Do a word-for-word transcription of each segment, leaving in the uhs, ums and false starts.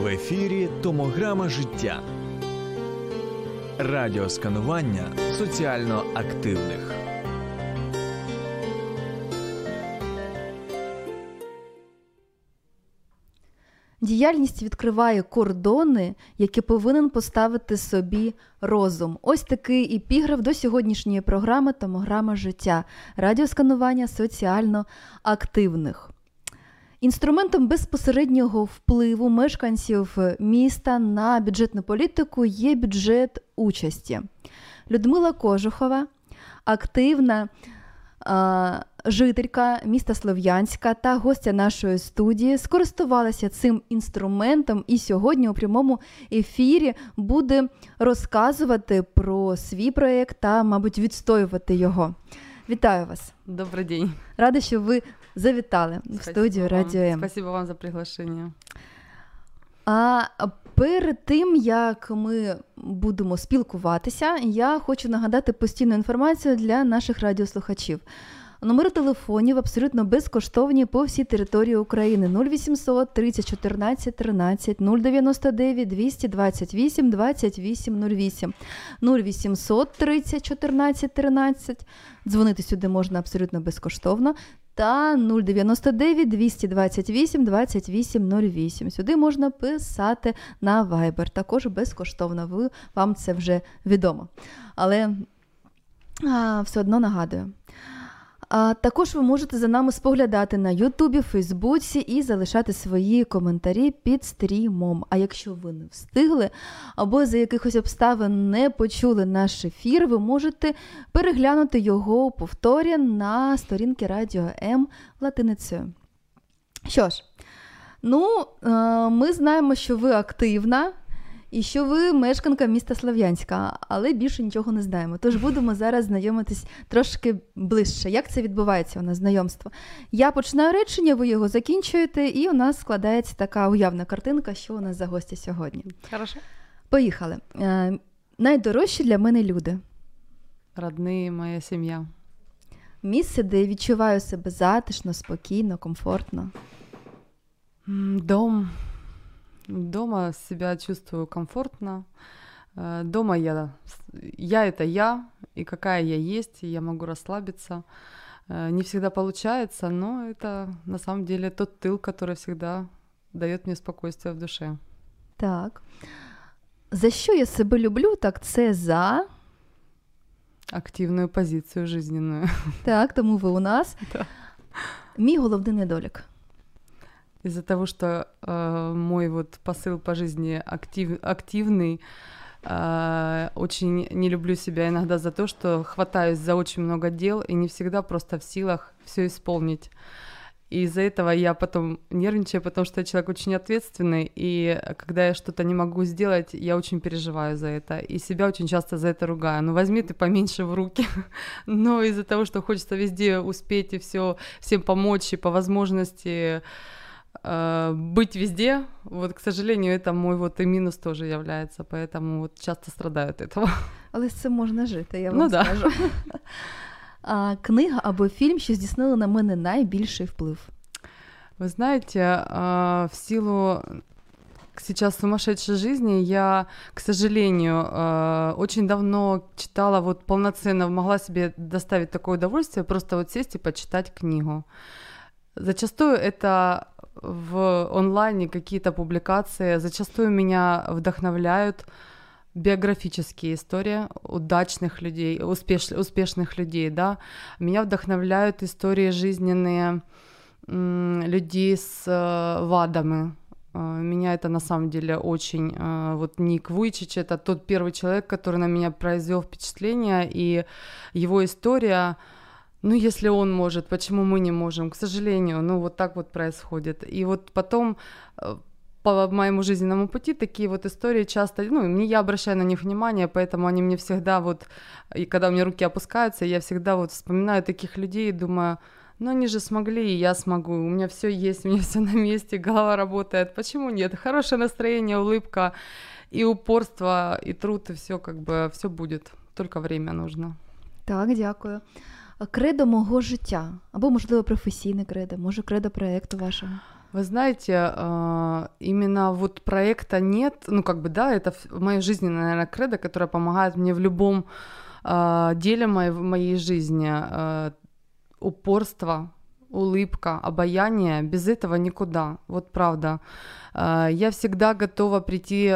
В ефірі «Томограма життя». Радіосканування соціально активних. Діяльність відкриває кордони, які повинен поставити собі розум. Ось такий епіграф до сьогоднішньої програми «Томограма життя». Радіосканування соціально активних. Інструментом безпосереднього впливу мешканців міста на бюджетну політику є бюджет участі. Людмила Кожухова, активна а, жителька міста Слов'янська та гостя нашої студії, скористувалася цим інструментом і сьогодні у прямому ефірі буде розказувати про свій проєкт та, мабуть, відстоювати його. Вітаю вас. Добрий день. Рада, що ви завітали в студію Радіо М. Спасибо вам за приглашення. А перед тим, як ми будемо спілкуватися, я хочу нагадати постійну інформацію для наших радіослухачів. Номери телефонів абсолютно безкоштовні по всій території України. нуль вісімсот тридцять чотирнадцять тринадцять, нуль дев'яносто дев'ять двісті двадцять вісім двадцять вісім нуль вісім, нуль вісімсот тридцять чотирнадцять тринадцять. Дзвонити сюди можна абсолютно безкоштовно. Та нуль дев'яносто дев'ять двісті двадцять вісім двадцять вісім нуль вісім. Сюди можна писати на Viber. Також безкоштовно. Ви, вам це вже відомо. Але а, все одно нагадую. А також ви можете за нами споглядати на Ютубі, Фейсбуці і залишати свої коментарі під стрімом. А якщо ви не встигли або за якихось обставин не почули наш ефір, ви можете переглянути його у повторі на сторінці Радіо М латиницею. Що ж, ну, ми знаємо, що ви активна, і що ви мешканка міста Слов'янська, але більше нічого не знаємо. Тож будемо зараз знайомитись трошки ближче. Як це відбувається у нас знайомство? Я починаю речення, ви його закінчуєте, і у нас складається така уявна картинка, що у нас за гості сьогодні. Хорошо. Поїхали. Е, найдорожчі для мене люди. Родні, моя сім'я. Місце, де відчуваю себе затишно, спокійно, комфортно. Дом. Дома себя чувствую комфортно. Дома я, я это я, и какая я есть, и я могу расслабиться. Не всегда получается, но это на самом деле тот тыл, который всегда дает мне спокойствие в душе. Так. За що я себе люблю, так це за... Активную позицию жизненную. Так, тому ви у нас. Да. Мій головний недолік. Из-за того, что э, мой вот посыл по жизни актив, активный, э, очень не люблю себя иногда за то, что хватаюсь за очень много дел и не всегда просто в силах все исполнить. И из-за этого я потом нервничаю, потому что я человек очень ответственный, и когда я что-то не могу сделать, я очень переживаю за это, и себя очень часто за это ругаю. Ну возьми ты поменьше в руки. Но из-за того, что хочется везде успеть и все, всем помочь, и по возможности... быть везде, вот, к сожалению, это мой вот и минус тоже является, поэтому вот часто страдаю от этого. Але з цим можна жити, я вам ну, скажу. Да. А книга або фільм, що здійснили на мене найбільший вплив? Вы знаете, в силу сейчас сумасшедшей жизни я, к сожалению, очень давно читала, вот полноценно могла себе доставить такое удовольствие, просто вот сесть и почитать книгу. Зачастую это в онлайне какие-то публикации, зачастую меня вдохновляют биографические истории удачных людей, успеш, успешных людей, да. Меня вдохновляют истории жизненные м, людей с э, вадами. Меня это на самом деле очень... Э, вот Ник Вуйчич — это тот первый человек, который на меня произвел впечатление, и его история... Ну, если он может, почему мы не можем? К сожалению, ну, вот так вот происходит. И вот потом по моему жизненному пути такие вот истории часто, ну, я обращаю на них внимание, поэтому они мне всегда вот, и когда у меня руки опускаются, я всегда вот вспоминаю таких людей и думаю, ну, они же смогли, и я смогу, у меня все есть, у меня все на месте, голова работает, почему нет? Хорошее настроение, улыбка, и упорство, и труд, и все как бы, все будет, только время нужно. Так, дякую. Кредо мого життя, або, можливо, професійне кредо, може, кредо проєкту вашого? Вы знаете, именно вот проекта нет, ну как бы, да, это в моей жизни, наверное, кредо, которое помогает мне в любом деле моей, моей жизни. Упорство, улыбка, обаяние, без этого никуда, вот правда. Я всегда готова прийти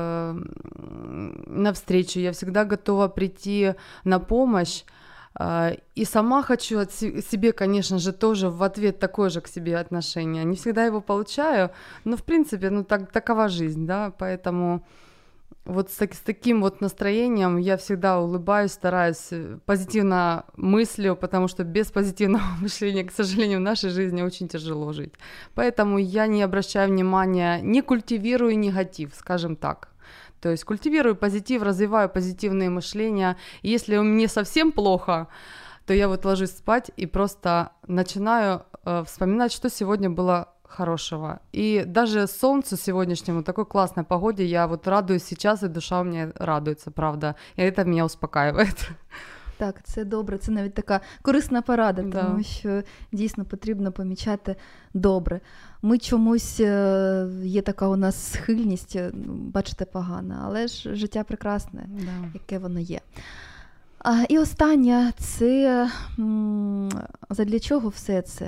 навстречу, я всегда готова прийти на помощь. И сама хочу от себе, конечно же, тоже в ответ такое же к себе отношение. Не всегда его получаю, но в принципе, ну так, такова жизнь, да, поэтому вот с, с таким вот настроением я всегда улыбаюсь, стараюсь, позитивно мыслю, потому что без позитивного мышления, к сожалению, в нашей жизни очень тяжело жить. Поэтому я не обращаю внимания, не культивирую негатив, скажем так. То есть культивирую позитив, развиваю позитивные мышления. И если мне совсем плохо, то я вот ложусь спать и просто начинаю э, вспоминать, что сегодня было хорошего. И даже солнцу сегодняшнему, такой классной погоде, я вот радуюсь сейчас, и душа у меня радуется, правда. И это меня успокаивает. Так, це добре, це навіть така корисна порада, Да. тому що дійсно потрібно помічати добре. Ми чомусь, є така у нас схильність бачити погане, але ж життя прекрасне, Да. яке воно є. А, і останнє, це м, задля чого все це?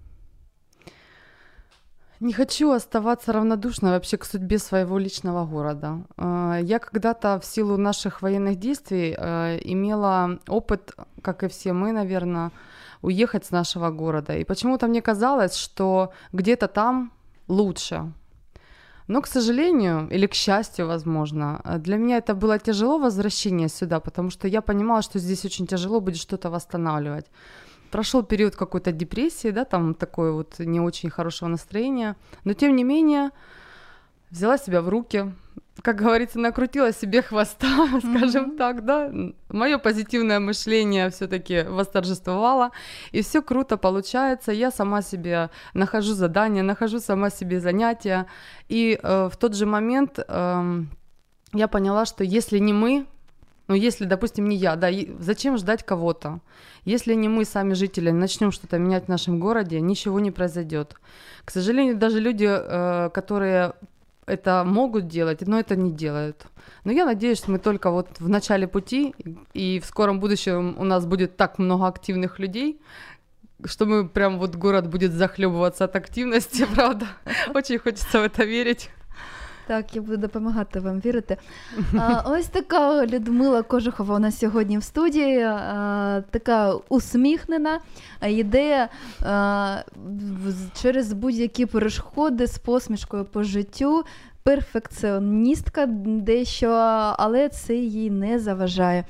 Не хочу оставаться равнодушной вообще к судьбе своего личного города. Я когда-то в силу наших военных действий имела опыт, как и все мы, наверное, уехать с нашего города. И почему-то мне казалось, что где-то там лучше. Но, к сожалению, или к счастью, возможно, для меня это было тяжело возвращение сюда, потому что я понимала, что здесь очень тяжело будет что-то восстанавливать. Прошел период какой-то депрессии, да, там такое вот не очень хорошего настроения, но тем не менее взяла себя в руки, как говорится, накрутила себе хвоста, mm-hmm. скажем так, да, мое позитивное мышление все-таки восторжествовало, и все круто получается, я сама себе нахожу задания, нахожу сама себе занятия, и э, в тот же момент э, я поняла, что если не мы, ну, если, допустим, не я, да, зачем ждать кого-то? Если не мы, сами жители, начнем что-то менять в нашем городе, ничего не произойдет. К сожалению, даже люди, которые это могут делать, но это не делают. Но я надеюсь, что мы только вот в начале пути, и в скором будущем у нас будет так много активных людей, что мы прям вот город будет захлебываться от активности, правда? Очень хочется в это верить. Так, я буду допомагати вам вірити. А, ось така Людмила Кожухова у нас сьогодні в студії, а, така усміхнена, йде а, через будь-які перешкоди з посмішкою по життю, перфекціоністка дещо, але це їй не заважає.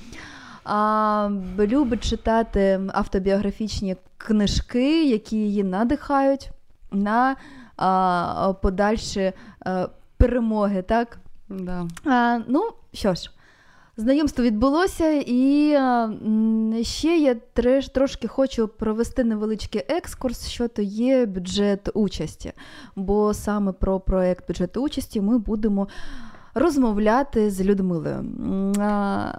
А, любить читати автобіографічні книжки, які її надихають на а, подальші а, перемоги, так? Да. А, ну, що ж, знайомство відбулося, і а, ще я треш, трошки хочу провести невеличкий екскурс, що то є бюджет участі. Бо саме про проєкт бюджету участі ми будемо розмовляти з Людмилою. А,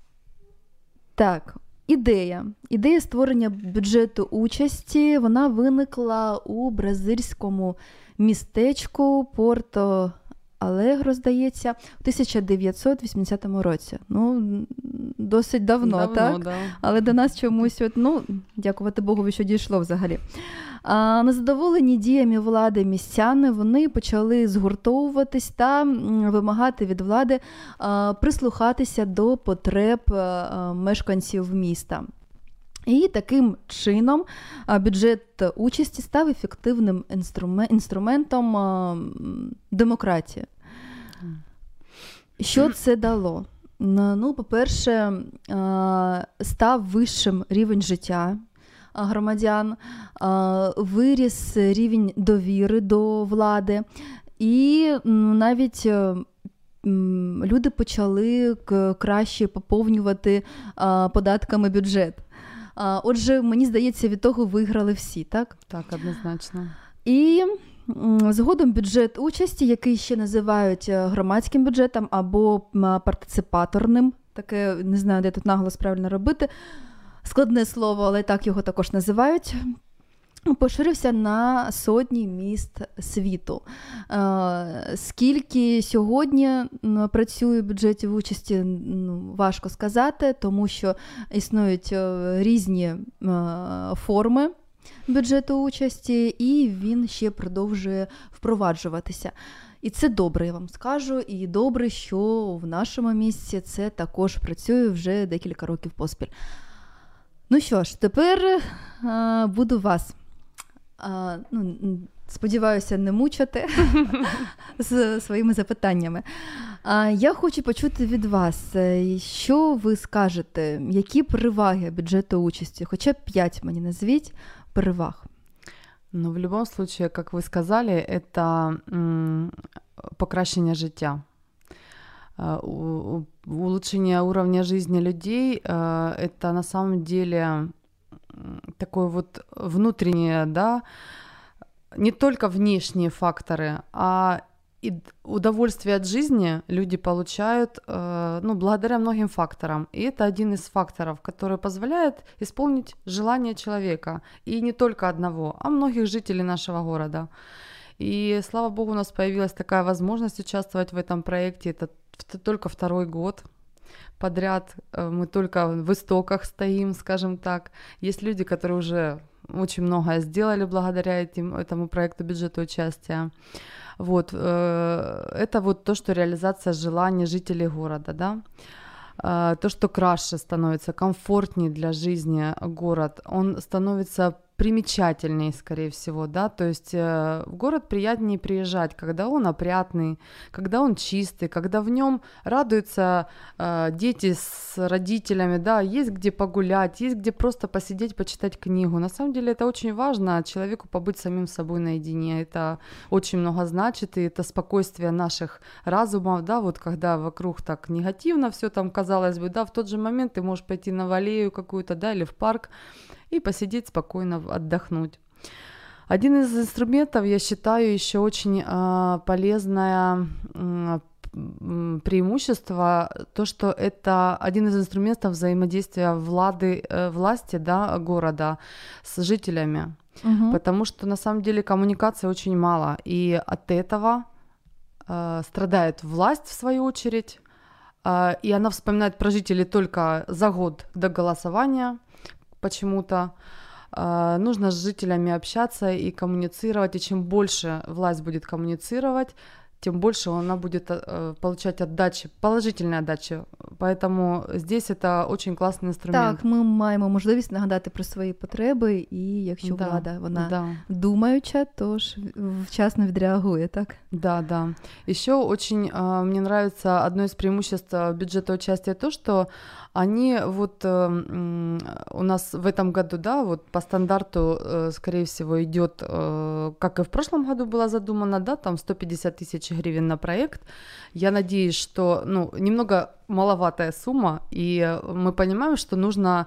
так, ідея. Ідея створення бюджету участі, вона виникла у бразильському містечку Порто Алегро, здається, у тисяча дев'ятсот вісімдесятому році. Ну, досить давно, давно так? Да. Але до нас чомусь, от, ну, дякувати Богові, що дійшло взагалі. А, незадоволені діями влади містяни, вони почали згуртовуватись та вимагати від влади а, прислухатися до потреб а, мешканців міста. І таким чином бюджет участі став ефективним інструментом демократії. Що це дало? Ну, по-перше, став вищим рівень життя громадян, виріс рівень довіри до влади, і навіть люди почали краще поповнювати податками бюджет. Отже, мені здається, від того виграли всі, так? Так, однозначно. І згодом бюджет участі, який ще називають громадським бюджетом або партиципаторним, таке, не знаю, де тут наголос правильно робити, складне слово, але так його також називають. поширився на сотні міст світу. Скільки сьогодні працює бюджетів участі, ну, важко сказати, тому що існують різні форми бюджету участі, і він ще продовжує впроваджуватися. І це добре, я вам скажу, і добре, що в нашому місці це також працює вже декілька років поспіль. Ну що ж, тепер а, буду вас, а, ну, сподіваюся, не мучити з своїми запитаннями. А, я хочу почути від вас, що ви скажете, які переваги бюджету участі, хоча б п'ять мені назвіть переваг. Ну, в любом случае, как вы сказали, это м, покращення життя. Улучшение уровня жизни людей — это на самом деле такое вот внутреннее, да, не только внешние факторы, а и удовольствие от жизни люди получают, ну, благодаря многим факторам. И это один из факторов, который позволяет исполнить желание человека. И не только одного, а многих жителей нашего города. И, слава богу, у нас появилась такая возможность участвовать в этом проекте. Это только второй год подряд. Мы только в истоках стоим, скажем так. Есть люди, которые уже очень многое сделали благодаря этим, этому проекту бюджета участия. Вот, это вот то, что реализация желаний жителей города, да. То, что краше становится, комфортнее для жизни город, он становится примечательнее, скорее всего, да, то есть э, в город приятнее приезжать, когда он опрятный, когда он чистый, когда в нем радуются э, дети с родителями, да, есть где погулять, есть где просто посидеть, почитать книгу. На самом деле это очень важно, человеку побыть самим собой наедине, это очень много значит, и это спокойствие наших разумов, да, вот когда вокруг так негативно все там, казалось бы, да, в тот же момент ты можешь пойти на аллею какую-то, да, или в парк, и посидеть спокойно, отдохнуть. Один из инструментов, я считаю, еще очень э, полезное э, преимущество, то, что это один из инструментов взаимодействия влады, э, власти, да, города с жителями. Угу. Потому что на самом деле коммуникации очень мало, и от этого э, страдает власть в свою очередь, э, и она вспоминает про жителей только за год до голосования. Почему-то э, нужно с жителями общаться и коммуницировать, и чем больше власть будет коммуницировать, тем больше она будет э, получать отдачи, положительные отдачи. Поэтому здесь это очень классный інструмент. Так, ми маємо можливість нагадати про свої потреби, і якщо да, влада, вона да. думаюча, то ж вчасно відреагує, так? Да, да. Еще очень э, мне нравится одно из преимуществ бюджета участия то, что они вот э, у нас в этом году, да, вот по стандарту, э, скорее всего, идет, э, как и в прошлом году было задумано, да, там сто пятьдесят тысяч гривен на проект. Я надеюсь, что, ну, немного маловатая сумма, и мы понимаем, что нужно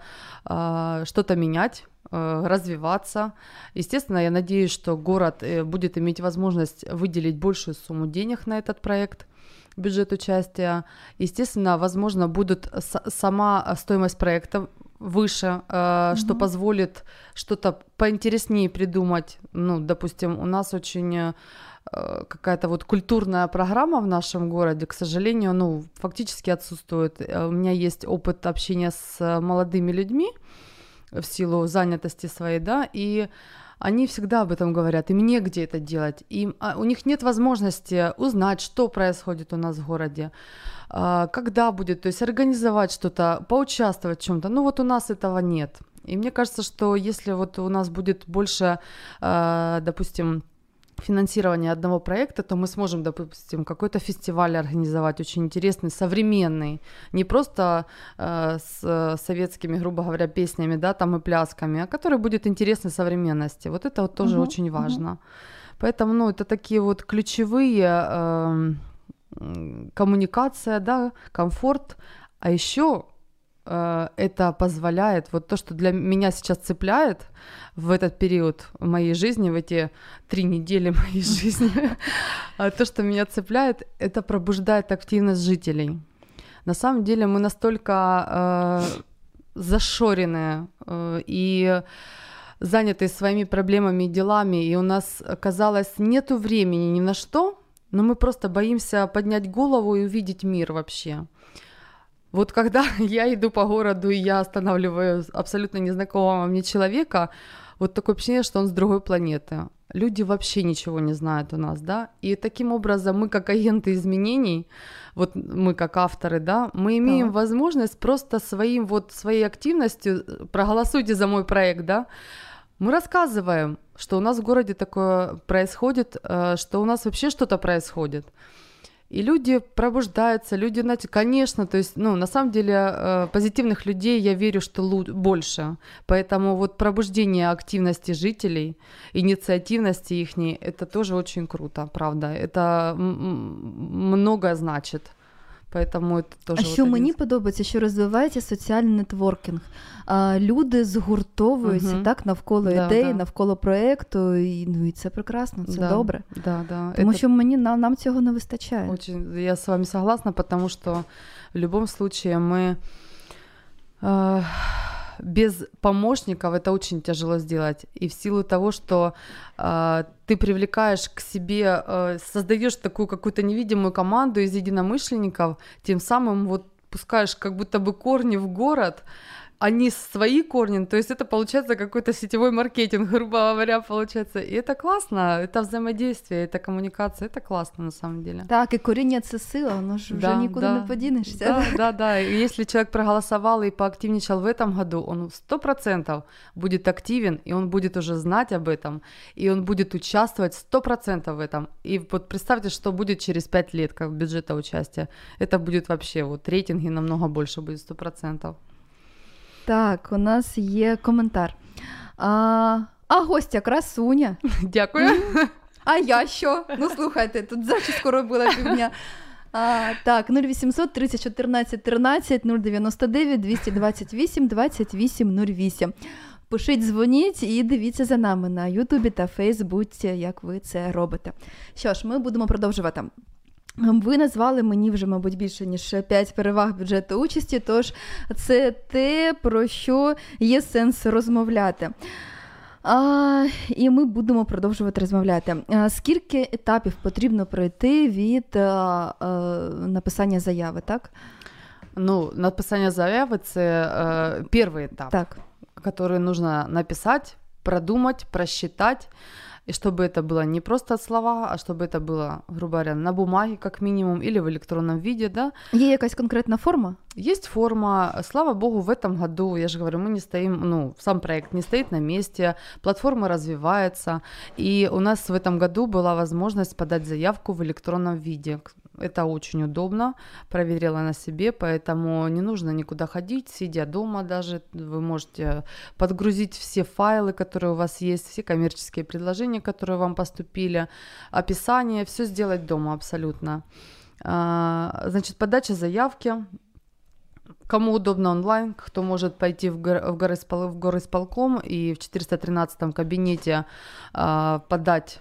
э, что-то менять, э, развиваться. Естественно, я надеюсь, что город э, будет иметь возможность выделить большую сумму денег на этот проект. Бюджет участия. Естественно, возможно, будет с- сама стоимость проекта выше, э, mm-hmm. что позволит что-то поинтереснее придумать. Ну, допустим, у нас очень э, какая-то вот культурная программа в нашем городе, к сожалению, ну, фактически отсутствует. У меня есть опыт общения с молодыми людьми в силу занятости своей, да, и они всегда об этом говорят, им негде это делать, им, а у них нет возможности узнать, что происходит у нас в городе, а, когда будет, то есть организовать что-то, поучаствовать в чем-то. Ну вот у нас этого нет. И мне кажется, что если вот у нас будет больше, а, допустим, финансирования одного проекта, то мы сможем, допустим, какой-то фестиваль организовать очень интересный, современный, не просто э, с советскими, грубо говоря, песнями, да, там и плясками, а который будет интересной современности. Вот это вот тоже uh-huh, очень важно. Uh-huh. Поэтому, ну, это такие вот ключевые э, коммуникация, да, комфорт, а еще э, это позволяет, вот то, что для меня сейчас цепляет в этот период моей жизни, в эти три недели моей жизни, то, что меня цепляет, это пробуждает активность жителей. На самом деле мы настолько э, зашоренные э, и заняты своими проблемами и делами, и у нас, казалось, нету времени ни на что, но мы просто боимся поднять голову и увидеть мир вообще. Вот когда я иду по городу, и я останавливаю абсолютно незнакомого мне человека, вот такое ощущение, что он с другой планеты. Люди вообще ничего не знают у нас, да, и таким образом мы, как агенты изменений, вот мы, как авторы, да, мы имеем Так. возможность просто своим, вот, своей активностью, проголосуйте за мой проект, да, мы рассказываем, что у нас в городе такое происходит, что у нас вообще что-то происходит. И люди пробуждаются, люди, знаете, конечно, то есть, ну, на самом деле, позитивных людей, я верю, что лу- больше. Поэтому вот пробуждение активности жителей, инициативности ихней, это тоже очень круто, правда. Это м- многое значит. Поэтому это теж А що один... мені подобається, що розвивається соціальний нетворкінг. А, люди згуртовуються Мгм. так навколо Да, ідеї, да. навколо проєкту, і, ну, і це прекрасно, це Да, добре. Да, да. Тому это що мені, нам, нам цього не вистачає. очень... Я с вами согласна, потому что в любом случае мы... э, без помощников это очень тяжело сделать. И в силу того, что э, ты привлекаешь к себе, э, создаешь такую какую-то невидимую команду из единомышленников, тем самым вот пускаешь как будто бы корни в город, они свои корни, то есть это получается какой-то сетевой маркетинг, грубо говоря, получается. И это классно, это взаимодействие, это коммуникация, это классно на самом деле. Так, і коріння – це сила, воно ж вже Да, нікуди да. не подінешся. Да, да, да. И если человек проголосовал и поактивничал в этом году, он сто процентов будет активен, и он будет уже знать об этом, и он будет участвовать сто процентов в этом. И вот представьте, что будет через пять лет, как бюджета участия. Это будет вообще, вот рейтинги намного больше будет, сто процентов. Так, у нас є коментар. А, а гостя красуня. Дякую. А я що? Ну, слухайте, тут зачіску робила півдня. А, так, нуль вісімсот тридцять чотирнадцять тринадцять нуль дев'яносто дев'ять двісті двадцять вісім двадцять вісім нуль вісім. Пишіть, дзвоніть і дивіться за нами на Ютубі та Фейсбуці, як ви це робите. Що ж, ми будемо продовжувати. Ви назвали мені вже, мабуть, більше, ніж п'ять переваг бюджету участі, тож це те, про що є сенс розмовляти. А, і ми будемо продовжувати розмовляти. А, скільки етапів потрібно пройти від а, а, написання заяви, так? Ну, написание заявы – це э, первый этап, Так. который нужно написать, продумать, просчитать, и чтобы это было не просто слова, а чтобы это было, грубо говоря, на бумаге как минимум или в электронном виде, да. Є якась конкретна форма? Есть форма, слава богу, в этом году, я же говорю, мы не стоим, ну, сам проект не стоит на месте, платформа развивается, и у нас в этом году была возможность подать заявку в электронном виде. Это очень удобно, проверила на себе, поэтому не нужно никуда ходить, сидя дома даже, вы можете подгрузить все файлы, которые у вас есть, все коммерческие предложения, которые вам поступили, описание, все сделать дома абсолютно. Значит, подача заявки. Кому удобно онлайн, кто может пойти в, гор, в, гороспол, в горисполком и в четыреста тринадцатом кабинете э, подать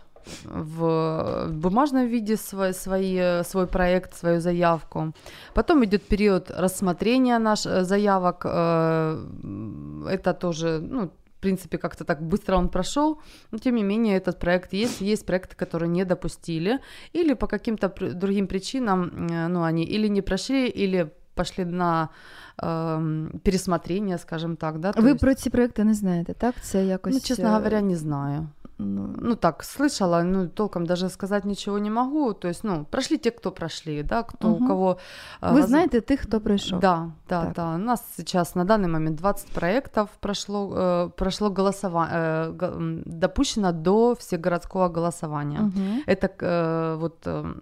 в бумажном виде свой, свои, свой проект, свою заявку. Потом идет период рассмотрения наших заявок. Э, это тоже, ну, в принципе, как-то так быстро он прошел, но тем не менее этот проект есть. Есть проекты, которые не допустили или по каким-то другим причинам, э, ну, они или не прошли, или пошли на э, пересмотрение, скажем так, да. Ви есть... про ці проекти не знаєте, так? Це якось... Ну, честно говоря, не знаю. Ну, ну так, слышала, ну, толком даже сказать ничего не могу. То есть, ну, прошли те, кто прошли, да, кто, угу. у кого... Вы воз... знаете тих, кто пришел. Да, да, так. да. У нас сейчас на данный момент двадцать проектов прошло, э, прошло голосование, э, го, допущено до всегородского голосования. Угу. Это э, вот э,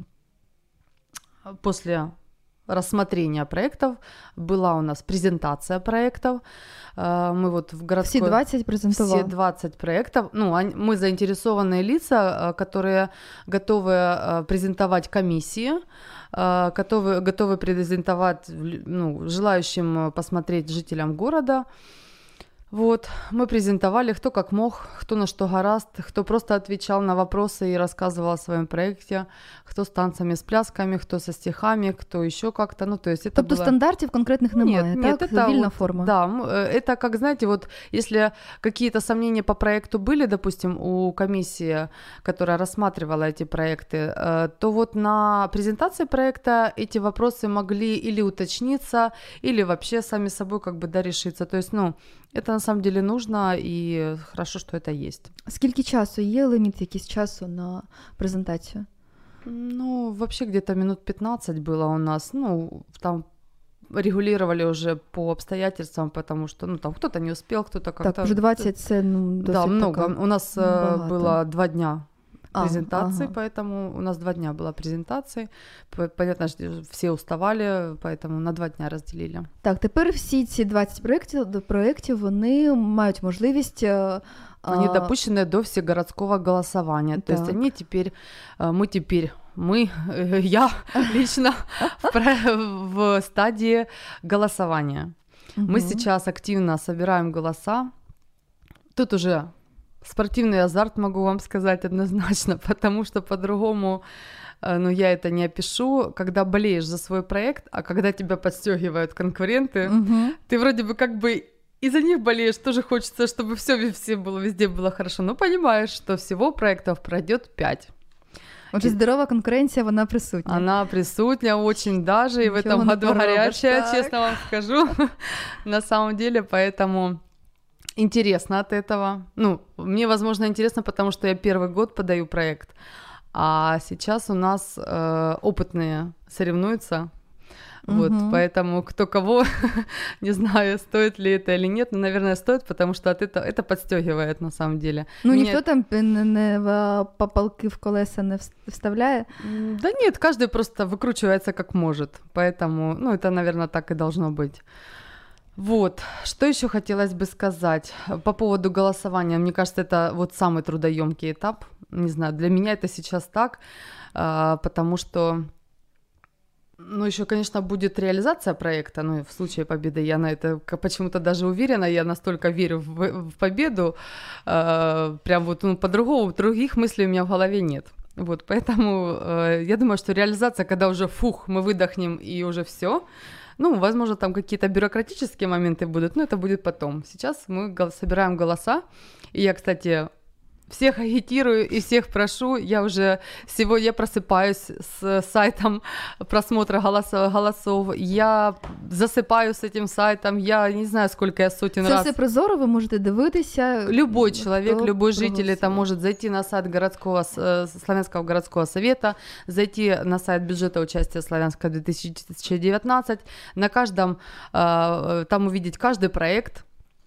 после... рассмотрения проектов, была у нас презентация проектов, мы вот в городской... Все двадцать презентовали? Все двадцать проектов, ну, мы заинтересованные лица, которые готовы презентовать комиссии, готовы, готовы презентовать, ну, желающим посмотреть жителям города. Вот, мы презентовали, кто как мог, кто на что гораст, кто просто отвечал на вопросы и рассказывал о своем проекте, кто с танцами, с плясками, кто со стихами, кто еще как-то, ну, то есть это Тобто было... стандартів конкретних немає, Нет, так? нет, это Вільна вот, форма. да, м, э, это как, знаете, вот если какие-то сомнения по проекту были, допустим, у комиссии, которая рассматривала эти проекты, э, то вот на презентации проекта эти вопросы могли или уточниться, или вообще сами собой как бы, да, решиться. То есть, ну, это на самом деле нужно, и хорошо, что это есть. Скільки часу? Є ліміт якийсь часу на презентацію? Ну, вообще где-то минут пятнадцать было у нас, ну, там регулировали уже по обстоятельствам, потому что, ну, там кто-то не успел, кто-то как-то... Так, уже двадцять це, ну, досить Да, много. така У нас э, багато. было два дня А, презентации, ага. поэтому у нас два дня было презентации. П- Понятно, что все уставали, поэтому на два дня разделили. Так, тепер всі ці двадцять проєктів, проєктів вони мають можливість... е, Они а, допущены до всегородского голосования. То есть Так. они теперь, э, мы теперь, мы, э, я лично в про- в стадии голосования. Мы мгм. сейчас активно собираем голоса. Тут уже спортивный азарт, могу вам сказать однозначно, потому что по-другому, э, ну, я это не опишу. Когда болеешь за свой проект, а когда тебя подстёгивают конкуренты, Мгм. ты вроде бы как бы и за них болеешь, тоже хочется, чтобы все, все было, везде было хорошо, но понимаешь, что всего проектов пройдет пять. Отже, здорова конкуренція, вона присутня. Она присутня очень даже, и в Ничего этом не году поробишь, горячая, так. честно вам скажу, на самом деле, поэтому интересно от этого. Ну, мне, возможно, интересно, потому что я первый год подаю проект, а сейчас у нас э, опытные соревнуются. Вот, Мгм. поэтому кто кого, не знаю, стоит ли это или нет, но, наверное, стоит, потому что от этого, это подстёгивает на самом деле. Ну, Меня- ніхто там не, не в попалки в колеса не вс- вставляє. М, Да нет, каждый просто выкручивается как может, поэтому, ну, это, наверное, так и должно быть. Вот, что еще хотелось бы сказать по поводу голосования. Мне кажется, это вот самый трудоемкий этап. Не знаю, для меня это сейчас так, а, потому что, ну, еще, конечно, будет реализация проекта, ну, и в случае победы я на это к- почему-то даже уверена, я настолько верю в, в победу, а, прям вот, ну, по-другому, других мыслей у меня в голове нет. Вот, поэтому э, я думаю, что реализация, когда уже, фух, мы выдохнем и уже все. Ну, возможно, там какие-то бюрократические моменты будут, но это будет потом. Сейчас мы гол- собираем голоса. И я, кстати, всех агитирую и всех прошу. Я уже сегодня я просыпаюсь с сайтом просмотра голосов, голосов. Я засыпаю с этим сайтом. Я не знаю, сколько я сотен Це раз. все прозоро, ви можете дивитися. Любой хто человек, любой житель это проголосував. может зайти на сайт городского, с- э, Славянского городского совета, зайти на сайт бюджета участия Славянска две тысячи девятнадцать, на каждом, э, там увидеть каждый проект,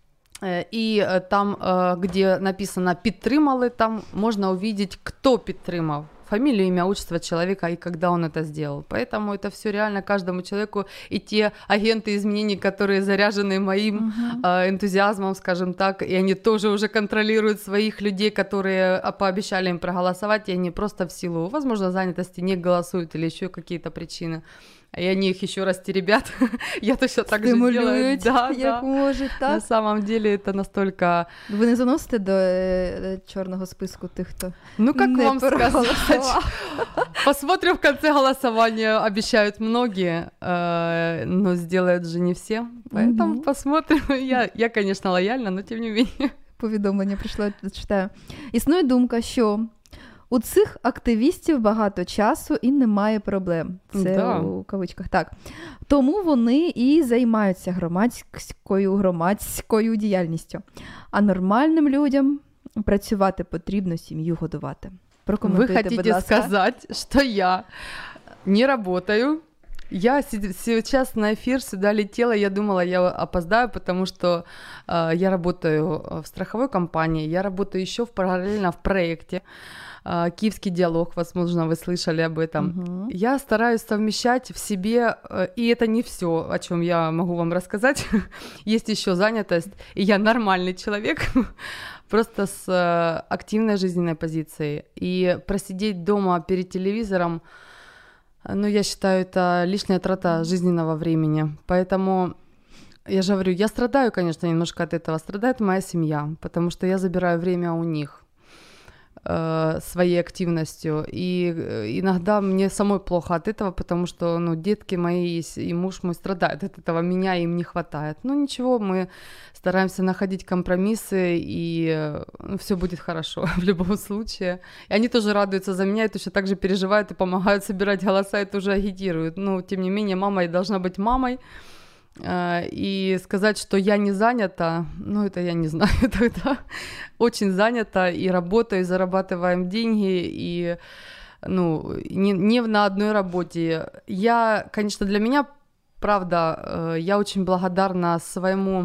э, и э, там, э, где написано «підтримали», там можно увидеть, кто підтримав. Фамилию, имя, отчество человека и когда он это сделал. Поэтому это все реально каждому человеку. И те агенты изменений, которые заряжены моим Мгм. э, энтузиазмом, скажем так, и они тоже уже контролируют своих людей, которые а, пообещали им проголосовать, и они просто в силу, возможно, занятости не голосуют или еще какие-то причины. И они их еще раз теребят. Я точно так же делаю. Стимулюють, Да, як да. можуть, На так? самом деле это настолько... Ви не заносите до е, чорного списку тих, хто Ну, как не вам сказать? проголосував? Посмотрим в конце голосования, обещают многие, э, но сделают же не все. Поэтому Мгм. посмотрим. Я, я, конечно, лояльна, но тем не менее. Повідомлення прийшло, я читаю. Існує думка, що у цих активістів багато часу і немає проблем. Це Да. у кавичках. Так. Тому вони і займаються громадською громадською діяльністю. А нормальним людям працювати потрібно, сім'ю годувати. Вы Прокоментуйте, будь хотите ласка. сказать, что я не работаю? Я си- сейчас на эфир сюда летела, я думала, я опоздаю, потому что э, я работаю в страховой компании, я работаю еще в, параллельно в проекте э, «Киевский диалог», возможно, вы слышали об этом. Мгм. Я стараюсь совмещать в себе, э, и это не все, о чем я могу вам рассказать. Есть еще занятость, и я нормальный человек, просто с э, активной жизненной позицией. И просидеть дома перед телевизором, ну, я считаю, это лишняя трата жизненного времени. Поэтому Я же говорю, я страдаю, конечно, немножко от этого. Страдает моя семья, потому что я забираю время у них э, своей активностью. И иногда мне самой плохо от этого, потому что, ну, детки мои и муж мой страдают от этого, меня им не хватает. Ну, ничего, мы стараемся находить компромиссы, и ну, всё будет хорошо в любом случае. И они тоже радуются за меня, и точно так же переживают и помогают собирать голоса, и тоже агитируют. Но, тем не менее, мама и должна быть мамой. И сказать, что я не занята, ну, это я не знаю тогда. Очень занята, и работаю, и зарабатываем деньги, и, ну, не, не на одной работе. Я, конечно, для меня, правда, я очень благодарна своему,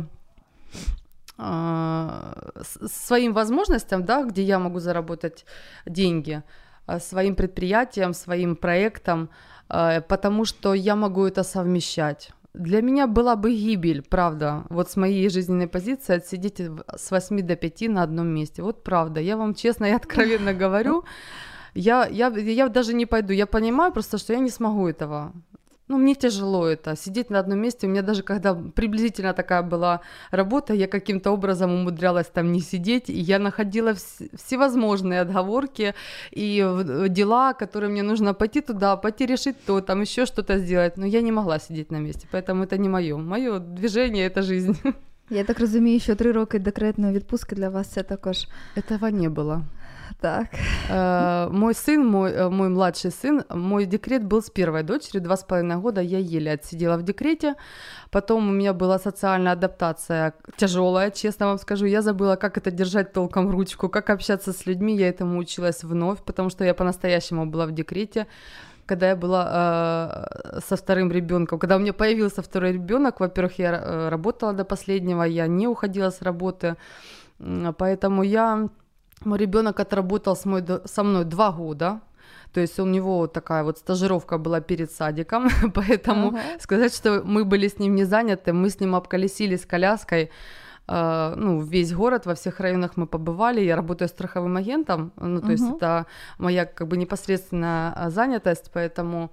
своим возможностям, да, где я могу заработать деньги, своим предприятиям, своим проектам, потому что я могу это совмещать. Для меня была бы гибель, правда, вот с моей жизненной позиции отсидеть с восьми до пяти на одном месте. Вот правда, я вам честно и откровенно говорю, я, я, я даже не пойду. Я понимаю просто, что я не смогу этого. Ну, мне тяжело это, сидеть на одном месте. У меня даже когда приблизительно такая была работа, я каким-то образом умудрялась там не сидеть, и я находила вс- всевозможные отговорки и дела, которые мне нужно пойти туда, пойти решить то, там еще что-то сделать. Но я не могла сидеть на месте, поэтому это не моё. Моё движение — это жизнь. Я так розумію, що три роки декретної відпустки для вас це також... Этого не было. Так. Uh, мой сын, мой, мой младший сын, мой декрет был с первой дочерью, два с половиной года я еле отсидела в декрете, потом у меня была социальная адаптация тяжелая, честно вам скажу, я забыла, как это держать толком ручку, как общаться с людьми, я этому училась вновь, потому что я по-настоящему была в декрете, когда я была э, со вторым ребенком, когда у меня появился второй ребенок, во-первых, я э, работала до последнего, я не уходила с работы, поэтому я... Мой ребёнок отработал с мой, со мной два года, то есть у него такая вот стажировка была перед садиком, поэтому ага. сказать, что мы были с ним не заняты, мы с ним обколесили с коляской, э, ну, весь город, во всех районах мы побывали, я работаю страховым агентом, ну, то uh-huh. есть это моя как бы непосредственная занятость, поэтому...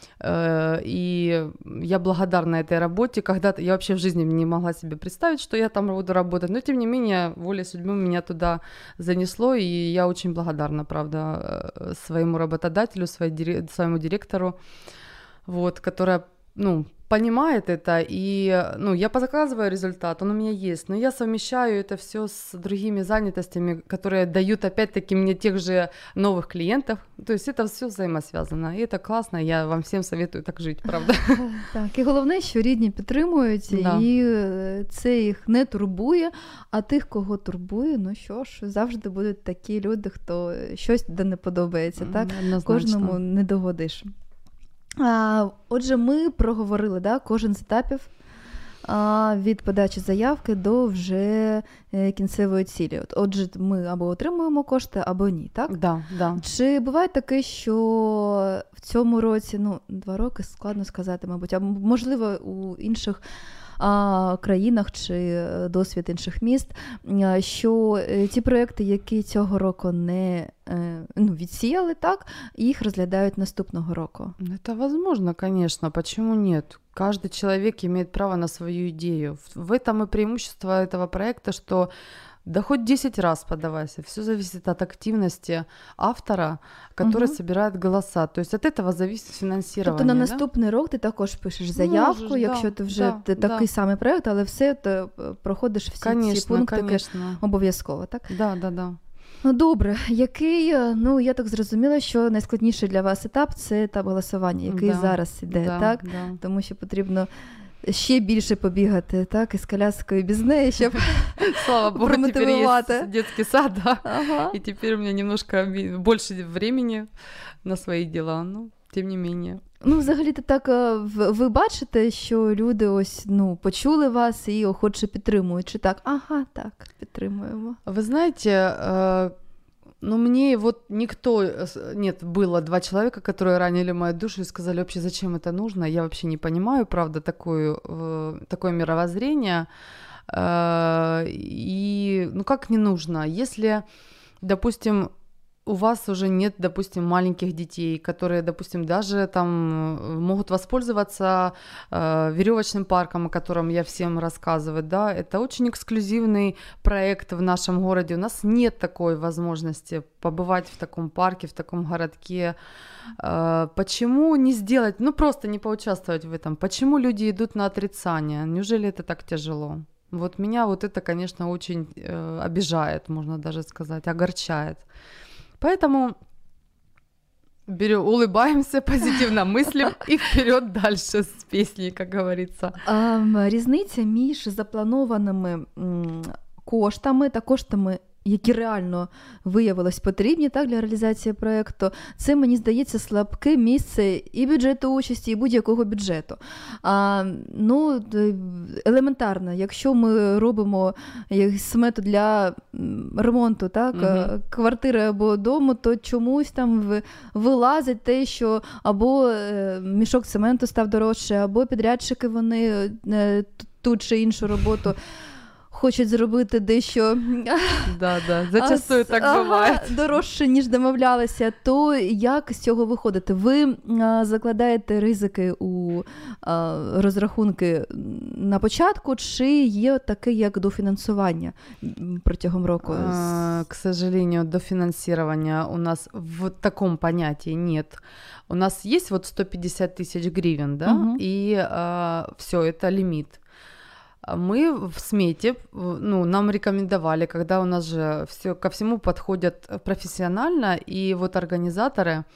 И я благодарна этой работе. Когда-то я вообще в жизни не могла себе представить, что я там буду работать, но тем не менее волей судьбы меня туда занесло, и я очень благодарна, правда, своему работодателю, своей, своему директору, вот, которая, ну, понимает это, и, ну, я показываю результат, он у меня есть, но я совмещаю это всё с другими занятостями, которые дают опять-таки мне тех же новых клиентов, то есть это всё взаимосвязано, и это классно, я вам всем советую так жить, правда. Так, і головне, що рідні підтримують, да. і це їх не турбує, а тих, кого турбує, ну що ж, завжди будуть такі люди, хто щось де не подобається, так? Однозначно. Кожному не догодиш. А, отже, ми проговорили, да, кожен з етапів а, від подачі заявки до вже е, кінцевої цілі. От, отже, ми або отримуємо кошти, або ні, так? Да, да. Чи буває таке, що в цьому році, ну, два роки, складно сказати, мабуть, а можливо у інших а, країнах чи досвід інших міст, що ті проекти, які цього року не ну, відсіяли, так, їх розглядають наступного року? Это возможно, конечно, почему нет? Каждый человек имеет право на свою идею. В этом и преимущество этого проекта, что да хоть десять раз подавайся, всё зависит от активности автора, который угу. собирает голоса. То есть от этого зависит фінансування. Тобто на да? наступний рік ти також пишеш заявку, Можеш, якщо да, ти вже да, такий да. самий проект, але все ти проходиш всі конечно, ці пункти конечно. обов'язково, так? Да, да, да. Ну, добре. Який, ну, я так зрозуміла, що найскладніший для вас етап – це етап голосування, який да, зараз іде, да, так? Да. Тому що потрібно ще більше побігати, так, із коляскою без неї, щоб Слава Богу, теперь есть детский сад, да. Ага. И теперь у меня немножко больше времени на свои дела, ну, тем не менее. Ну, взагалі-то так, ви бачите, що люди ось, ну, почули вас і охоче підтримують, чи так? Ага, так, підтримуємо. Вы знаете, ну, мне вот никто... Нет, было два человека, которые ранили мою душу и сказали, вообще, зачем это нужно? Я вообще не понимаю, правда, такое, такое мировоззрение. И, ну, как не нужно? Если, допустим, у вас уже нет, допустим, маленьких детей, которые, допустим, даже там могут воспользоваться э, веревочным парком, о котором я всем рассказываю, да, это очень эксклюзивный проект в нашем городе, у нас нет такой возможности побывать в таком парке, в таком городке. Э, почему не сделать, ну просто не поучаствовать в этом, почему люди идут на отрицание, неужели это так тяжело? Вот меня вот это, конечно, очень э, обижает, можно даже сказать, огорчает. Поэтому берем, улыбаемся, позитивно мыслим и вперед дальше з піснею, як говориться. А, різниця між запланованими м, коштами та коштами, які реально виявилось потрібні, так, для реалізації проєкту, це, мені здається, слабке місце і бюджету участі, і будь-якого бюджету. А, ну, елементарно, якщо ми робимо смету для ремонту, так, угу. квартири або дому, то чомусь там вилазить те, що або мішок цементу став дорожче, або підрядчики вони ту чи іншу роботу хочуть зробити дещо да, да. Зачастую так буває. Дорожче, ніж домовлялися, то як з цього виходити? Ви а, закладаєте ризики у а, розрахунки на початку, чи є таке, як дофінансування протягом року? А, к сожалению, дофинансирования у нас в таком понятии нет. У нас есть вот сто пятьдесят тысяч гривен, да, угу. и а, все, это лимит. Мы в смете, ну, нам рекомендовали, когда у нас же все ко всему подходят профессионально, и вот организаторы,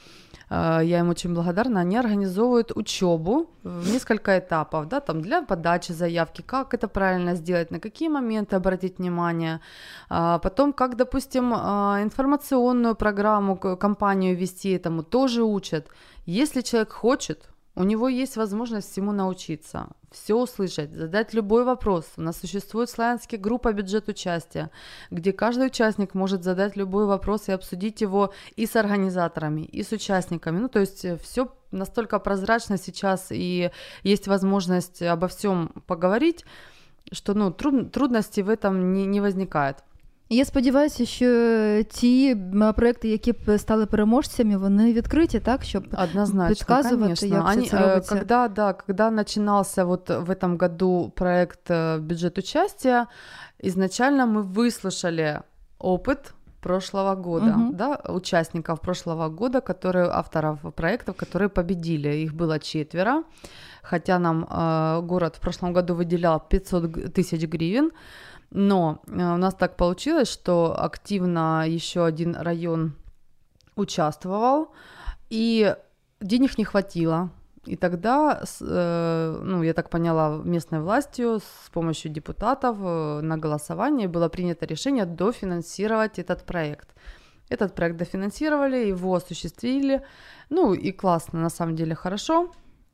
я им очень благодарна, они организовывают учебу в несколько этапов, да, там для подачи заявки, как это правильно сделать, на какие моменты обратить внимание, потом, как, допустим, информационную программу, компанию вести, этому тоже учат. Если человек хочет, у него есть возможность всему научиться, все услышать, задать любой вопрос. У нас существует славянская группа «Бюджет участия», где каждый участник может задать любой вопрос и обсудить его и с организаторами, и с участниками. Ну, то есть все настолько прозрачно сейчас, и есть возможность обо всем поговорить, что, ну, труд- трудностей в этом не, не возникает. Я сподіваюся, що ті проекти, які б стали переможцями, вони відкриті, так, щоб однозначно, підказувати, конечно. як Они, все це робиться. Когда, да, когда начинался вот в этом году проект «Бюджет участия», изначально мы выслушали опыт прошлого года, uh-huh. да, участников прошлого года, которые, авторов проектов, которые победили. Их было четверо, хотя нам э, город в прошлом году выделял пятьсот тысяч гривен. Но у нас так получилось, что активно еще один район участвовал, и денег не хватило. И тогда, ну, я так поняла, местной властью с помощью депутатов на голосовании было принято решение дофинансировать этот проект. Этот проект дофинансировали, его осуществили. Ну и классно, на самом деле хорошо.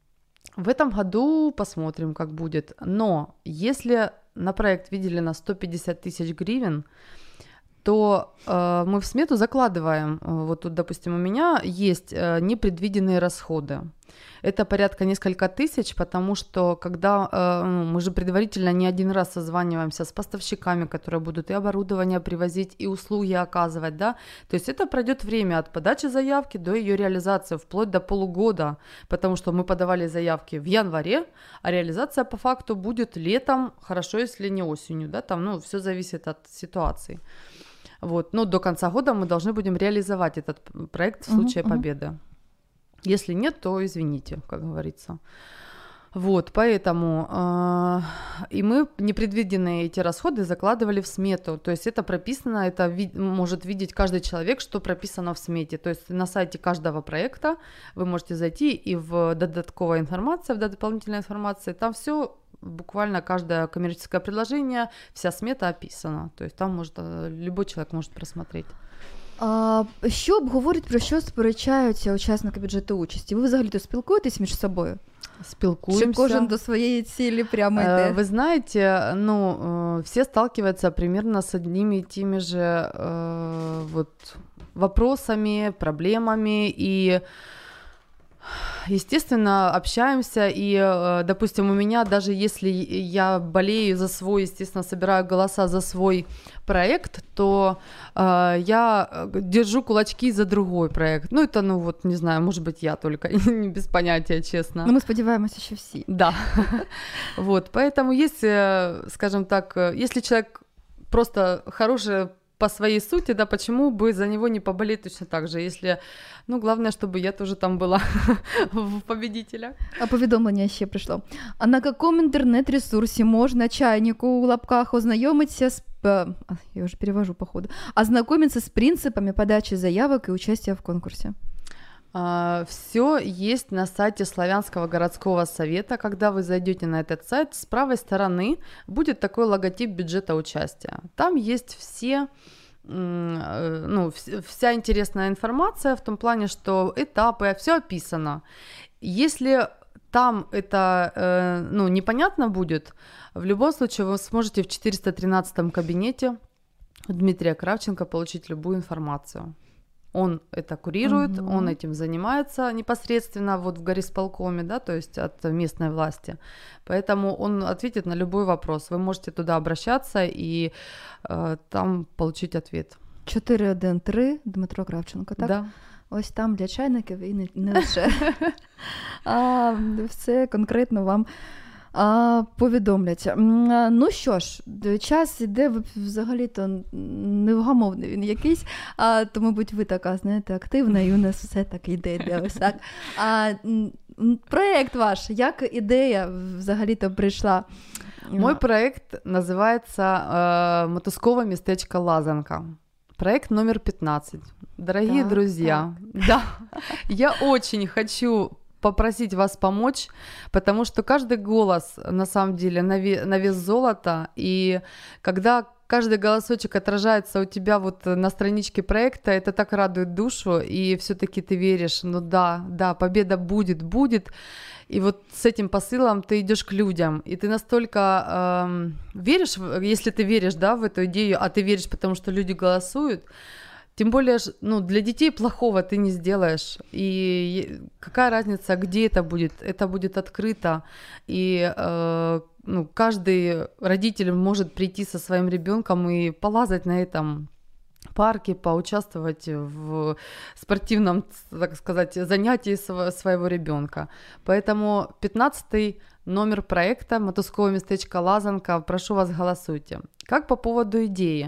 В этом году посмотрим, как будет. Но если на проект выделено сто пятьдесят тысяч гривен, то э, мы в смету закладываем, вот тут, допустим, у меня есть э, непредвиденные расходы. Это порядка несколько тысяч, потому что когда э, мы же предварительно не один раз созваниваемся с поставщиками, которые будут и оборудование привозить, и услуги оказывать, да, то есть это пройдет время от подачи заявки до ее реализации, вплоть до полугода, потому что мы подавали заявки в январе, а реализация по факту будет летом, хорошо, если не осенью, да, там, ну, все зависит от ситуации. Вот, но до конца года мы должны будем реализовать этот проект в случае uh-huh, победы. Uh-huh. Если нет, то извините, как говорится. Вот, поэтому э, и мы непредвиденные эти расходы закладывали в смету. То есть это прописано, это ви- может видеть каждый человек, что прописано в смете. То есть на сайте каждого проекта вы можете зайти, и в додатковая информация, в дополнительной информации, там все буквально каждое коммерческое предложение, вся смета описана. То есть там может, любой человек может просмотреть. А, що обговорюють, про що сперечаються учасники бюджету участі? Ви взагалі-то спілкуєтесь між собою? Спілкуємося. Чи кожен до своєї цілі прямо йде? Вы знаете, ну, все сталкиваются примерно с одними и теми же вот, вопросами, проблемами, и Естественно, общаемся, и, допустим, у меня, даже если я болею за свой, естественно, собираю голоса за свой проект, то э, я держу кулачки за другой проект. Ну, это, ну, вот, не знаю, может быть, я только, без понятия, честно. Ну, мы сподіваємося, що всі. Да. Вот, поэтому есть, скажем так, если человек просто хороший по своей сути, да, почему бы за него не поболеть точно так же, если, ну, главное, чтобы я тоже там была в победителя. А повідомлення ще прийшло. А на якому інтернет-ресурсі можна чайнику у лапках ознайомитися з... Я уже перевожу, походу. Ознакомиться с принципами подачи заявок и участия в конкурсе. Uh, все есть на сайте Славянского городского совета. Когда вы зайдете на этот сайт, с правой стороны будет такой логотип бюджета участия. Там есть все, ну, вся интересная информация в том плане, что этапы, все описано. Если там это, ну, непонятно будет, в любом случае вы сможете в четыреста тринадцатом кабинете Дмитрия Кравченко получить любую информацию. Он это курирует, угу. Он этим занимается непосредственно вот в горисполкоме, да, то есть от местной власти. Поэтому он ответит на любой вопрос. Вы можете туда обращаться и э, там получить ответ. чотири один три Дмитро Кравченко, так? Да. Ось там для чайників і не, не лише. А, все конкретно вам а, повідомлять. Ну що ж, час іде взагалі-то невгамовний він якийсь, а, то, мабуть, ви така, знаєте, активна, і у нас все так іде, іде ось так. А, проєкт ваш, як ідея взагалі-то прийшла? Мой проект называется э, «Мотузковое местечко Лазанка». Проект номер пятнадцать. Дорогие так, друзья, так. Да, я очень хочу попросить вас помочь, потому что каждый голос, на самом деле, на вес, на вес золота, и когда каждый голосочек отражается у тебя вот на страничке проекта, это так радует душу, и все-таки ты веришь, ну да, да, победа будет, будет, и вот с этим посылом ты идешь к людям, и ты настолько э, веришь, если ты веришь, да, в эту идею, а ты веришь, потому что люди голосуют. Тем более, ну, для детей плохого ты не сделаешь. И какая разница, где это будет? Это будет открыто. И э, ну, каждый родитель может прийти со своим ребенком и полазать на этом парке, поучаствовать в спортивном, так сказать, занятии своего ребенка. Поэтому пятнадцатый номер проекта «Мотузковое местечко Лазанка». Прошу вас, голосуйте. Как по поводу идеи?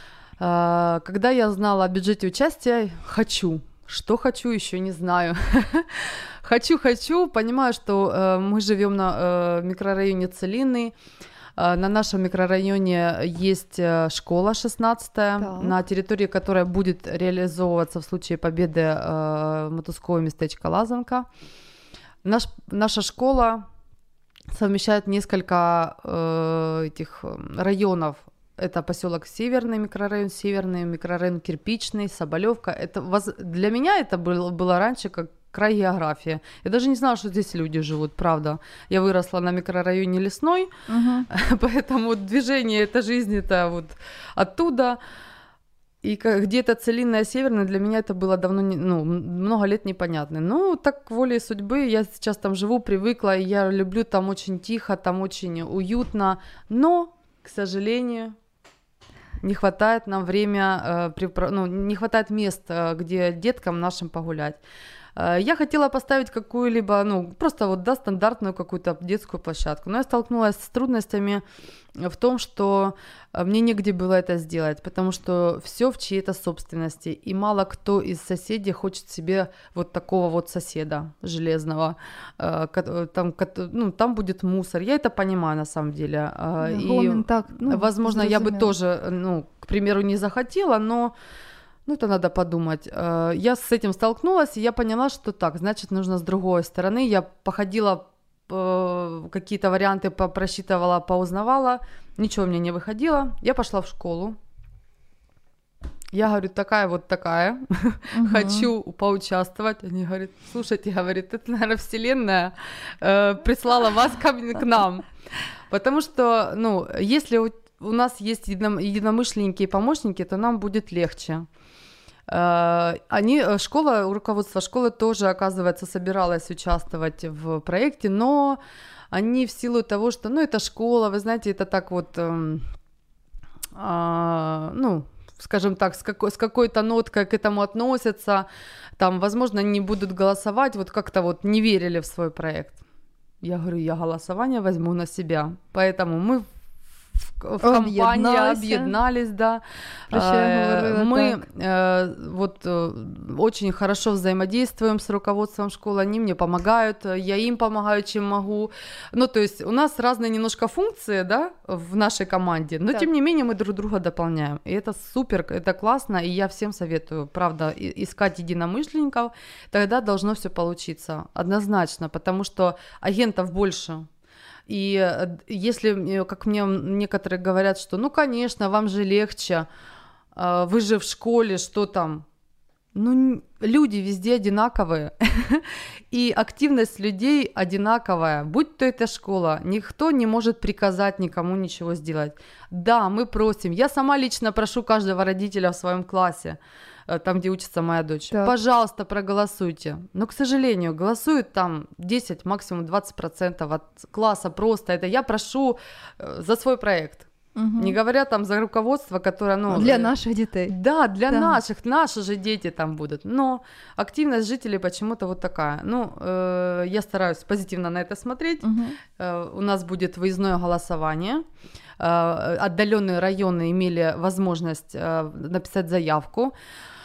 Когда я знала о бюджете участия, хочу. Что хочу, еще не знаю. Хочу, хочу. Понимаю, что э, мы живем на э, микрорайоне Целины. Э, на нашем микрорайоне есть школа шестнадцатая, так. На территории которой будет реализовываться в случае победы э, мотузковое местечко Лазанка. Наш, наша школа совмещает несколько э, этих районов. Это поселок Северный, микрорайон Северный, микрорайон Кирпичный, Соболевка. Это воз... Для меня это было, было раньше как край географии. Я даже не знала, что здесь люди живут, правда. Я выросла на микрорайоне Лесной, uh-huh. Поэтому движение, это жизнь, это вот оттуда. И где-то Целинная, Северная, для меня это было давно, не, ну, много лет непонятно. Ну, так волей судьбы, я сейчас там живу, привыкла, и я люблю, там очень тихо, там очень уютно, но, к сожалению, не хватает нам время, ну, не хватает мест, где деткам нашим погулять. Я хотела поставить какую-либо, ну, просто вот, да, стандартную какую-то детскую площадку, но я столкнулась с трудностями в том, что мне негде было это сделать, потому что все в чьей-то собственности, и мало кто из соседей хочет себе вот такого вот соседа железного, там, ну, там будет мусор, я это понимаю на самом деле, и, так, ну, возможно, я бы тоже, ну, к примеру, не захотела, но ну, это надо подумать. Я с этим столкнулась, и я поняла, что так, значит, нужно с другой стороны. Я походила, какие-то варианты просчитывала, поузнавала, ничего мне не выходило. Я пошла в школу. Я говорю, такая вот такая, uh-huh. Хочу поучаствовать. Они говорят, слушайте, говорит, это, наверное, вселенная э, прислала вас к, к нам. Потому что, ну, если у, у нас есть едином, единомышленники и помощники, то нам будет легче. Они, школа, руководство школы тоже, оказывается, собиралось участвовать в проекте, но они в силу того, что, ну, это школа, вы знаете, это так вот, ну, скажем так, с, какой, с какой-то ноткой к этому относятся, там, возможно, не будут голосовать, вот как-то вот не верили в свой проект. Я говорю, я голосование возьму на себя, поэтому мы в, в компании объединались, да. Говорила, мы э, вот э, очень хорошо взаимодействуем с руководством школы, они мне помогают, я им помогаю, чем могу. Ну, то есть у нас разные немножко функции, да, в нашей команде, но так. тем не менее мы друг друга дополняем. И это супер, это классно, и я всем советую, правда, искать единомышленников, тогда должно все получиться, однозначно, потому что агентов больше. И если, как мне некоторые говорят, что ну, конечно, вам же легче, вы же в школе, что там? Ну, люди везде одинаковые, и активность людей одинаковая, будь то эта школа, никто не может приказать никому ничего сделать. Да, мы просим, я сама лично прошу каждого родителя в своем классе, там, где учится моя дочь, так. Пожалуйста, проголосуйте. Но, к сожалению, голосуют там десять, максимум двадцать процентов от класса просто. Это я прошу за свой проект. Угу. Не говоря там за руководство, которое... Ну, для наших детей. Да, для да. наших, наши же дети там будут. Но активность жителей почему-то вот такая. Ну, э, я стараюсь позитивно на это смотреть. Угу. Э, у нас будет выездное голосование. Э, отдаленные районы имели возможность э, написать заявку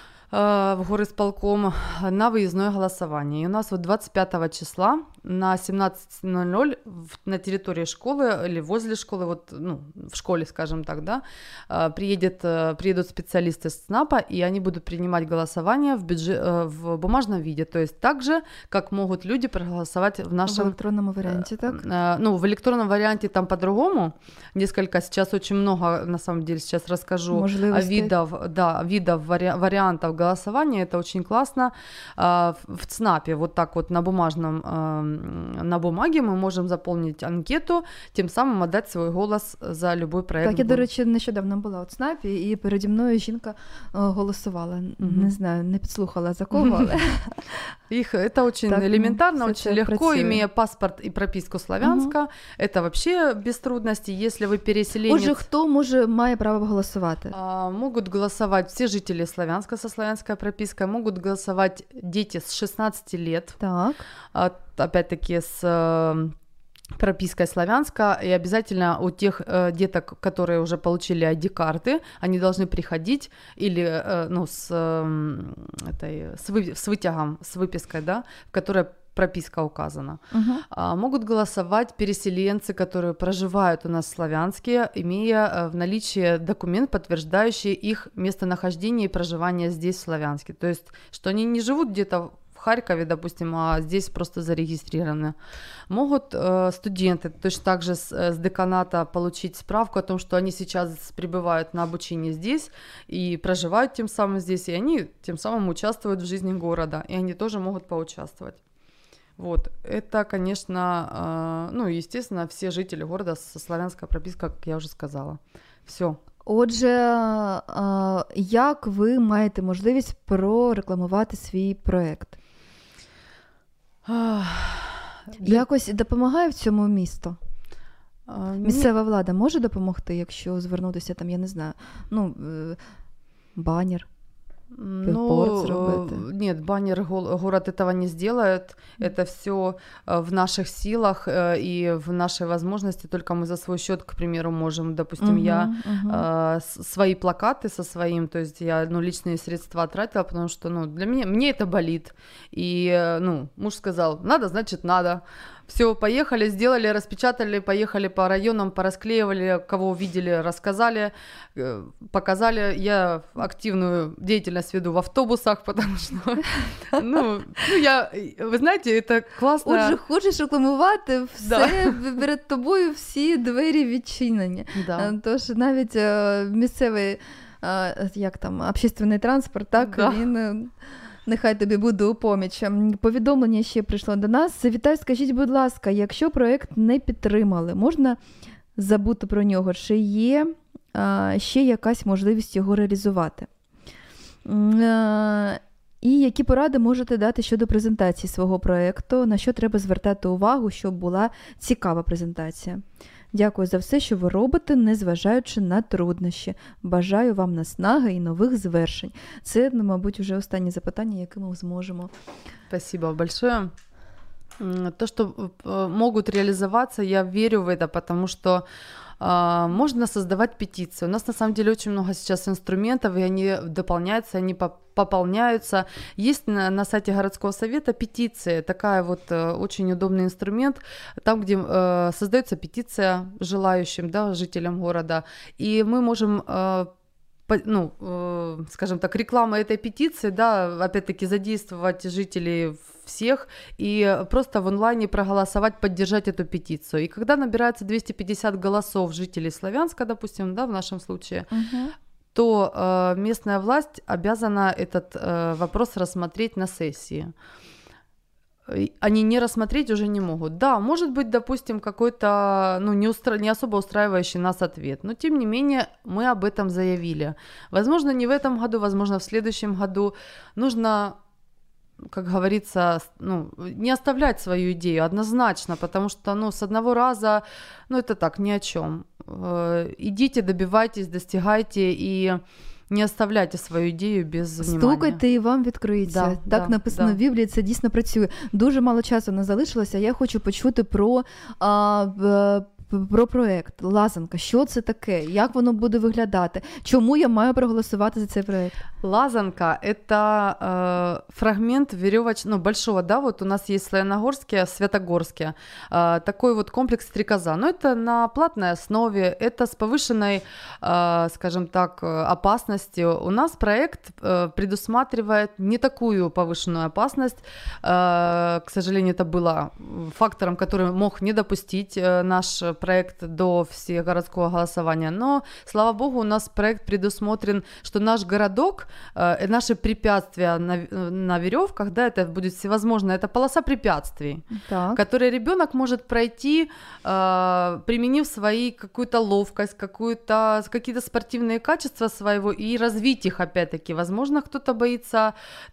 в горисполком на выездное голосование. И у нас вот двадцать пятого числа на семнадцать ноль ноль на территории школы или возле школы, вот, ну, в школе, скажем так, да, приедет, приедут специалисты с ЦНАПа, и они будут принимать голосование в, бюджет, в бумажном виде, то есть так же, как могут люди проголосовать в нашем... В электронном варианте, так? Ну, в электронном варианте там по-другому, несколько, сейчас очень много, на самом деле, сейчас расскажу видов, да, видов, вари, вариантов голосования, это очень классно. В ЦНАПе вот так вот на бумажном, на бумаге мы можем заполнить анкету, тим самим отдати свій голос за любой проект. Так, я, до речі, нещодавно була у ЦНАПі, і переді мною жінка голосувала. Mm-hmm. Не знаю, не підслухала за кого, але... Их, это очень так, элементарно, очень легко, працює. Имея паспорт и прописку славянска, угу. Это вообще без трудностей, если вы переселенец... Отже, хто може, має право голосувати? А, могут голосовать все жители Славянска со славянской пропиской, могут голосовать дети с шестнадцати лет, так. А, опять-таки с... пропиской славянска, и обязательно у тех э, деток, которые уже получили ай ди-карты, они должны приходить или, э, ну, с, э, этой, с, вы, с вытягом, с выпиской, да, в которой прописка указана. Uh-huh. А, могут голосовать переселенцы, которые проживают у нас в Славянске, имея э, в наличии документ, подтверждающий их местонахождение и проживание здесь, в Славянске. То есть, что они не живут где-то в Харькове, допустим, а здесь просто зарегистрированы. Могут э, студенты точно так же с, с деканата получить справку о том, что они сейчас пребывают на обучении здесь и проживают тем самым здесь, и они тем самым участвуют в жизни города, и они тоже могут поучаствовать. Вот, это, конечно, э, ну, естественно, все жители города со славянской пропиской, как я уже сказала. Все. Отже, як ви маєте можливість прорекламувати свій проєкт? Якось допомагає в цьому місто? Місцева влада може допомогти, якщо звернутися, там, я не знаю, ну, банер? Ну, нет, баннер город этого не сделает, это все в наших силах и в нашей возможности, только мы за свой счет, к примеру, можем, допустим, uh-huh, я uh-huh. Э, свои плакаты со своим, то есть я, ну, личные средства тратила, потому что, ну, для меня, мне это болит, и, ну, муж сказал, надо, значит, надо. Все, поехали, сделали, распечатали, поехали по районам, порасклеивали, кого увидели, рассказали, показали. Я активную деятельность веду в автобусах, потому что, ну, ну я, ви знаєте, це класно. Отже, хочеш рекламувати, все, да. Перед тобою всі двері відчинені. Да. Тож навіть місцевий, як там, общественний транспорт, так, да. Він... Нехай тобі буде у поміч. Повідомлення ще прийшло до нас. Вітаю, скажіть, будь ласка, якщо проєкт не підтримали, можна забути про нього? Чи є а, ще якась можливість його реалізувати? І які поради можете дати щодо презентації свого проєкту, на що треба звертати увагу, щоб була цікава презентація? Дякую за все, що ви робите, незважаючи на труднощі. Бажаю вам наснаги і нових звершень. Це, мабуть, вже останнє запитання, яке ми зможемо. Спасибо большое. То, что могут реализоваться, я верю в это, потому что Uh, можно создавать петиции. У нас на самом деле очень много сейчас инструментов, и они дополняются, они пополняются. Есть на, на сайте городского совета петиции, такая вот uh, очень удобный инструмент, там, где uh, создается петиция желающим, да, жителям города, и мы можем uh, ну, э, скажем так, реклама этой петиции, да, опять-таки задействовать жителей всех и просто в онлайне проголосовать, поддержать эту петицию. И когда набирается двести пятьдесят голосов жителей Славянска, допустим, да, в нашем случае, uh-huh. то э, местная власть обязана этот э, вопрос рассмотреть на сессии. Они не рассмотреть уже не могут. Да, может быть, допустим, какой-то ну, не, устра... не особо устраивающий нас ответ, но тем не менее мы об этом заявили. Возможно, не в этом году, возможно, в следующем году. Нужно, как говорится, ну, не оставлять свою идею однозначно, потому что ну, с одного раза, ну это так, ни о чем. Идите, добивайтесь, достигайте и... Не оставляйте свою ідею без внимання. Стукайте і вам відкриється. Да, так да, написано да. в Біблії, це дійсно працює. Дуже мало часу не залишилося, я хочу почути про, а, про проєкт «Лазанка». Що це таке? Як воно буде виглядати? Чому я маю проголосувати за цей проєкт? Лазанка – это э, фрагмент веревочного, ну, большого, да, вот у нас есть Славяногорске, Святогорске, э, такой вот комплекс стрекоза, но это на платной основе, это с повышенной, э, скажем так, опасностью. У нас проект э, предусматривает не такую повышенную опасность, э, к сожалению, это было фактором, который мог не допустить э, наш проект до всегородского голосования, но, слава богу, у нас проект предусмотрен, что наш городок, наши препятствия на, на веревках, да, это будет всевозможно, это полоса препятствий, так. которые ребенок может пройти, э, применив свои какую-то ловкость, какую-то, какие-то спортивные качества своего и развить их опять-таки. Возможно, кто-то боится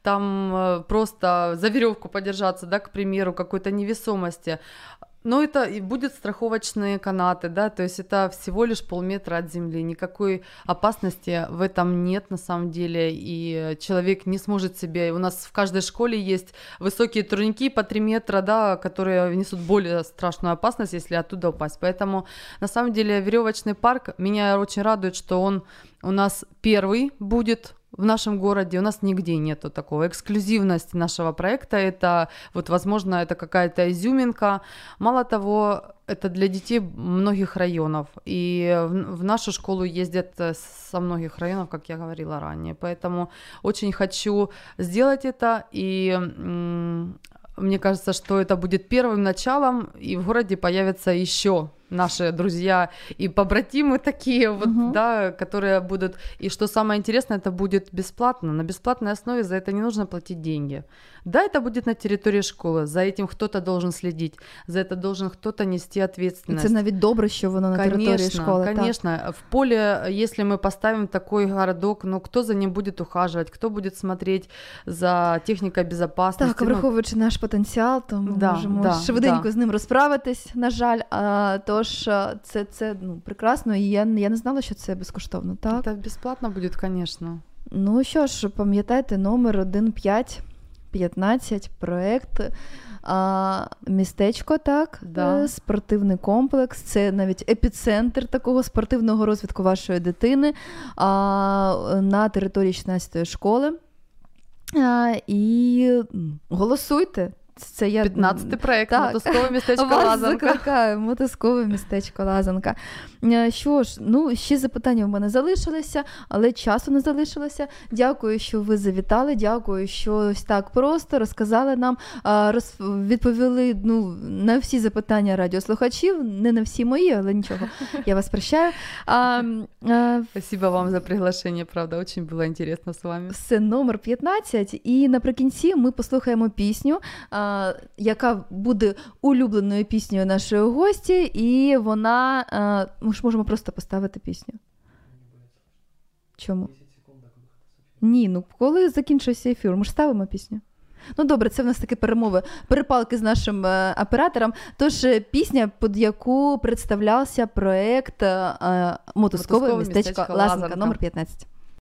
там просто за веревку подержаться, да, к примеру, какой-то невесомости. Но это и будут страховочные канаты, да, то есть это всего лишь полметра от земли, никакой опасности в этом нет на самом деле, и человек не сможет себе, у нас в каждой школе есть высокие турники по три метра, да, которые несут более страшную опасность, если оттуда упасть, поэтому на самом деле веревочный парк, меня очень радует, что он у нас первый будет в нашем городе, у нас нигде нету такого. Эксклюзивность нашего проекта, это вот, возможно, это какая-то изюминка. Мало того, это для детей многих районов. И в, в нашу школу ездят со многих районов, как я говорила ранее. Поэтому очень хочу сделать это. И м- мне кажется, что это будет первым началом, и в городе появятся еще наши друзья и побратимы такие вот, uh-huh. да, которые будут, и что самое интересное, это будет бесплатно, на бесплатной основе, за это не нужно платить деньги. Да, это будет на территории школы, за этим кто-то должен следить, за это должен кто-то нести ответственность. И це навіть добре, що воно на конечно, території школи. Конечно, так. В поле, если мы поставим такой городок, ну кто за ним будет ухаживать, кто будет смотреть за техникой безопасности. Так, враховуючи наш потенціал, то ми да, можемо да, швиденько да. з ним розправитись, на жаль, а, тож це, це ну, прекрасно, і я, я не знала, що це безкоштовно, так? Це безплатно буде, звісно. Ну що ж, пам'ятайте, номер один п'ять п'ятнадцять, проєкт а, містечко, так, да. спортивний комплекс, це навіть епіцентр такого спортивного розвитку вашої дитини а, на території шістнадцятої школи. А, і голосуйте. Це я... п'ятнадцятий проєкт, мотузкове містечко вас Лазанка. Закликаю, мотузкове містечко Лазанка. Що ж, ну, ще запитання в мене залишилися, але часу не залишилося. Дякую, що ви завітали, дякую, що ось так просто розказали нам, роз... відповіли ну, на всі запитання радіослухачів, не на всі мої, але нічого, я вас прощаю. А, а... Спасибо вам за приглашення, правда, дуже було цікаво з вами. Це номер п'ятнадцять, і наприкінці ми послухаємо пісню, яка буде улюбленою піснею нашої гості, і вона... Ми ж можемо просто поставити пісню. Чому? Ні, ну коли закінчився ефір, ми ж ставимо пісню. Ну добре, це в нас такі перемови, перепалки з нашим е, оператором. Тож пісня, під яку представлявся проєкт е, мотузкове містечко Лазанка, номер п'ятнадцять.